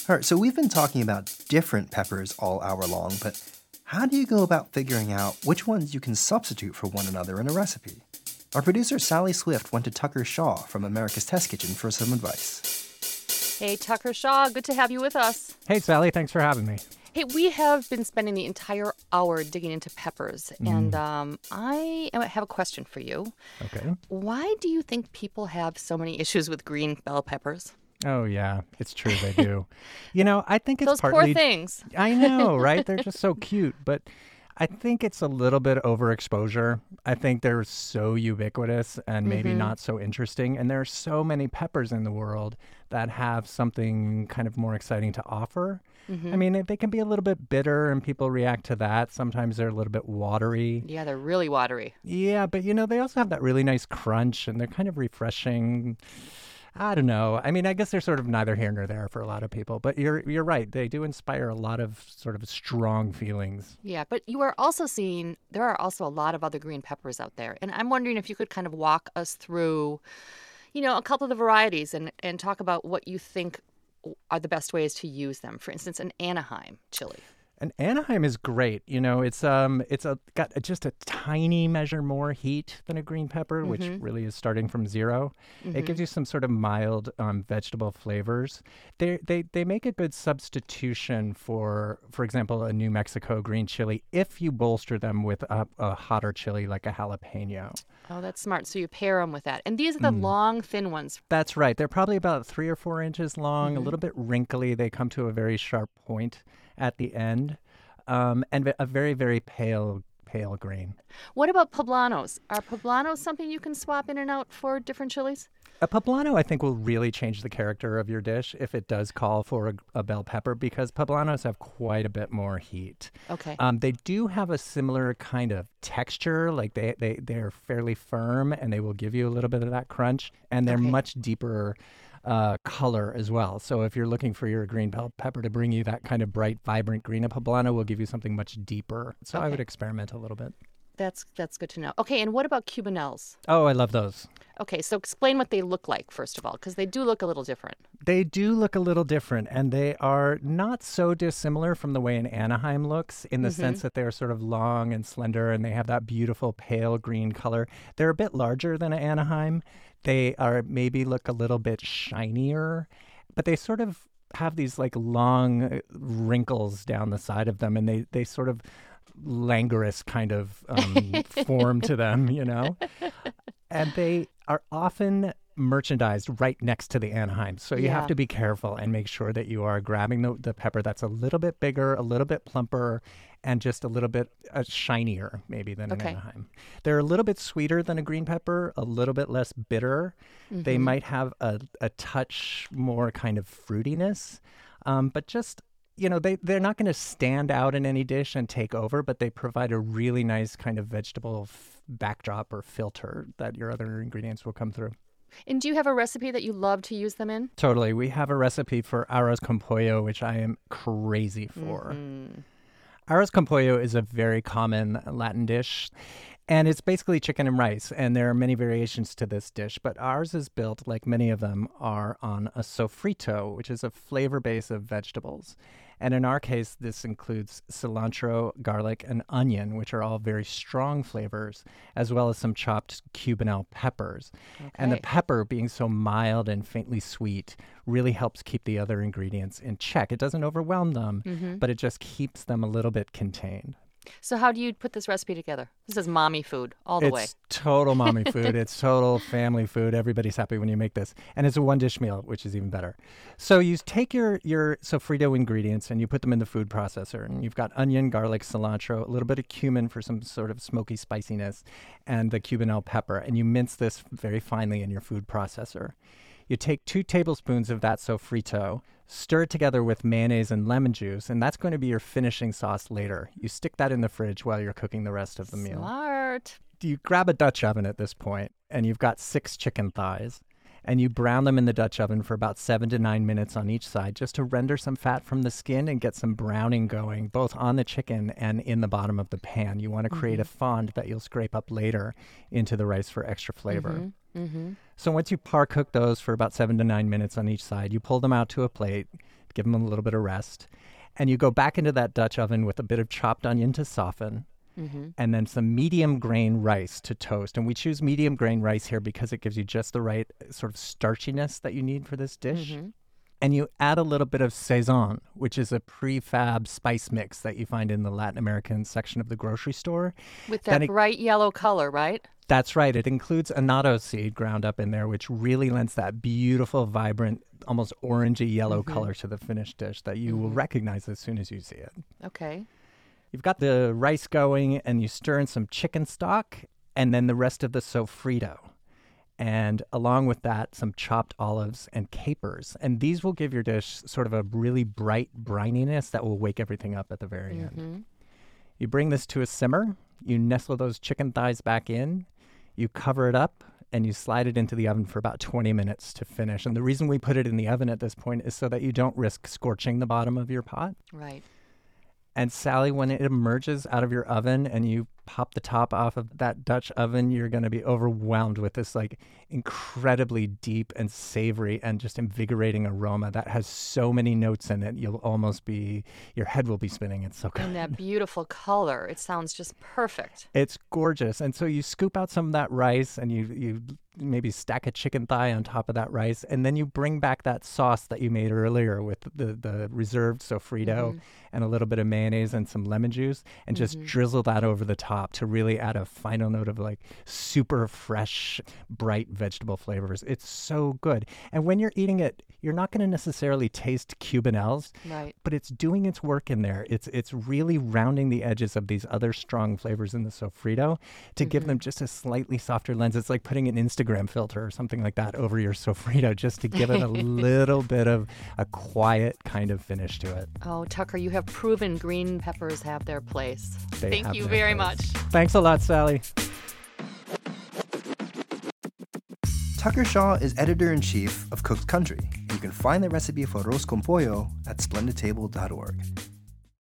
All right, so we've been talking about different peppers all hour long, but how do you go about figuring out which ones you can substitute for one another in a recipe? Our producer Sally Swift went to Tucker Shaw from America's Test Kitchen for some advice. Hey, Tucker Shaw, good to have you with us. Hey, Sally, thanks for having me. Hey, we have been spending the entire hour digging into peppers, and I have a question for you. Okay. Why do you think people have so many issues with green bell peppers? Oh, yeah, it's true they do. I think it's Those partly... poor things. I know, right? They're just so cute, but I think it's a little bit overexposure. I think they're so ubiquitous and maybe not so interesting, and there are so many peppers in the world that have something kind of more exciting to offer. I mean, they can be a little bit bitter and people react to that. Sometimes they're a little bit watery. Yeah, they're really watery. Yeah, but they also have that really nice crunch and they're kind of refreshing. I don't know. I mean, I guess they're sort of neither here nor there for a lot of people. But you're right. They do inspire a lot of sort of strong feelings. Yeah, but you are also seeing there are also a lot of other green peppers out there. And I'm wondering if you could kind of walk us through, a couple of the varieties and talk about what you think are the best ways to use them. For instance, an Anaheim chili. And Anaheim is great. It's got just a tiny measure more heat than a green pepper, which really is starting from zero. It gives you some sort of mild vegetable flavors. They make a good substitution for example, a New Mexico green chili if you bolster them with a hotter chili like a jalapeno. Oh, that's smart. So you pair them with that. And these are the long, thin ones. That's right. They're probably about 3 or 4 inches long, a little bit wrinkly. They come to a very sharp point at the end, and a very, very pale green. What about poblanos? Are poblanos something you can swap in and out for different chilies? A poblano, I think, will really change the character of your dish if it does call for a bell pepper, because poblanos have quite a bit more heat. Okay. They do have a similar kind of texture, like they're fairly firm, and they will give you a little bit of that crunch, and they're much deeper color as well. So if you're looking for your green bell pepper to bring you that kind of bright, vibrant green, a poblano will give you something much deeper. So I would experiment a little bit. That's good to know. Okay, and what about cubanelles? Oh, I love those. Okay, so explain what they look like, first of all, because they do look a little different. They do look a little different, and they are not so dissimilar from the way an Anaheim looks in the sense that they're sort of long and slender, and they have that beautiful pale green color. They're a bit larger than an Anaheim. They are maybe look a little bit shinier, but they sort of have these like long wrinkles down the side of them, and they sort of languorous kind of form to them, and they are often merchandised right next to the Anaheim. So you have to be careful and make sure that you are grabbing the pepper that's a little bit bigger, a little bit plumper, and just a little bit shinier maybe than an Anaheim. They're a little bit sweeter than a green pepper, a little bit less bitter. They might have a touch more kind of fruitiness, but just they're not going to stand out in any dish and take over, but they provide a really nice kind of vegetable backdrop or filter that your other ingredients will come through. And do you have a recipe that you love to use them in? Totally. We have a recipe for arroz con pollo, which I am crazy for. Arroz con pollo is a very common Latin dish, and it's basically chicken and rice, and there are many variations to this dish, but ours is built, like many of them are, on a sofrito, which is a flavor base of vegetables. And in our case, this includes cilantro, garlic, and onion, which are all very strong flavors, as well as some chopped Cubanelle peppers. Okay. And the pepper, being so mild and faintly sweet, really helps keep the other ingredients in check. It doesn't overwhelm them, but it just keeps them a little bit contained. So how do you put this recipe together? This is mommy food all the way. It's total mommy food. It's total family food. Everybody's happy when you make this. And it's a one-dish meal, which is even better. So you take your sofrito ingredients and you put them in the food processor. And you've got onion, garlic, cilantro, a little bit of cumin for some sort of smoky spiciness, and the Cubanelle pepper. And you mince this very finely in your food processor. You take 2 tablespoons of that sofrito, stir it together with mayonnaise and lemon juice, and that's going to be your finishing sauce later. You stick that in the fridge while you're cooking the rest of the meal. Smart. You grab a Dutch oven at this point, and you've got 6 chicken thighs, and you brown them in the Dutch oven for about 7 to 9 minutes on each side, just to render some fat from the skin and get some browning going, both on the chicken and in the bottom of the pan. You want to create a fond that you'll scrape up later into the rice for extra flavor. So once you par cook those for about 7 to 9 minutes on each side, you pull them out to a plate, give them a little bit of rest. And you go back into that Dutch oven with a bit of chopped onion to soften, and then some medium grain rice to toast. And we choose medium grain rice here because it gives you just the right sort of starchiness that you need for this dish. And you add a little bit of Saison, which is a prefab spice mix that you find in the Latin American section of the grocery store. With that bright yellow color, right? That's right. It includes annatto seed ground up in there, which really lends that beautiful, vibrant, almost orangey yellow color to the finished dish that you will recognize as soon as you see it. Okay. You've got the rice going, and you stir in some chicken stock, and then the rest of the sofrito. And along with that, some chopped olives and capers. And these will give your dish sort of a really bright brininess that will wake everything up at the very end. You bring this to a simmer. You nestle those chicken thighs back in. You cover it up, and you slide it into the oven for about 20 minutes to finish. And the reason we put it in the oven at this point is so that you don't risk scorching the bottom of your pot. Right. And Sally, when it emerges out of your oven and you pop the top off of that Dutch oven, you're going to be overwhelmed with this like incredibly deep and savory and just invigorating aroma that has so many notes in it. Your head will be spinning. It's so good. And that beautiful color. It sounds just perfect. It's gorgeous. And so you scoop out some of that rice and you maybe stack a chicken thigh on top of that rice. And then you bring back that sauce that you made earlier with the reserved sofrito and a little bit of mayonnaise and some lemon juice and just drizzle that over the top to really add a final note of like super fresh, bright vegetable flavors. It's so good. And when you're eating it, you're not going to necessarily taste Cubanelles, right? But it's doing its work in there. It's really rounding the edges of these other strong flavors in the sofrito to give them just a slightly softer lens. It's like putting an Instagram filter or something like that over your sofrito just to give it a little bit of a quiet kind of finish to it. Oh, Tucker, you have proven green peppers have their place. Thank you very much. Thanks a lot, Sally. Tucker Shaw is editor-in-chief of Cooked Country. You can find the recipe for arroz con pollo at splendidtable.org.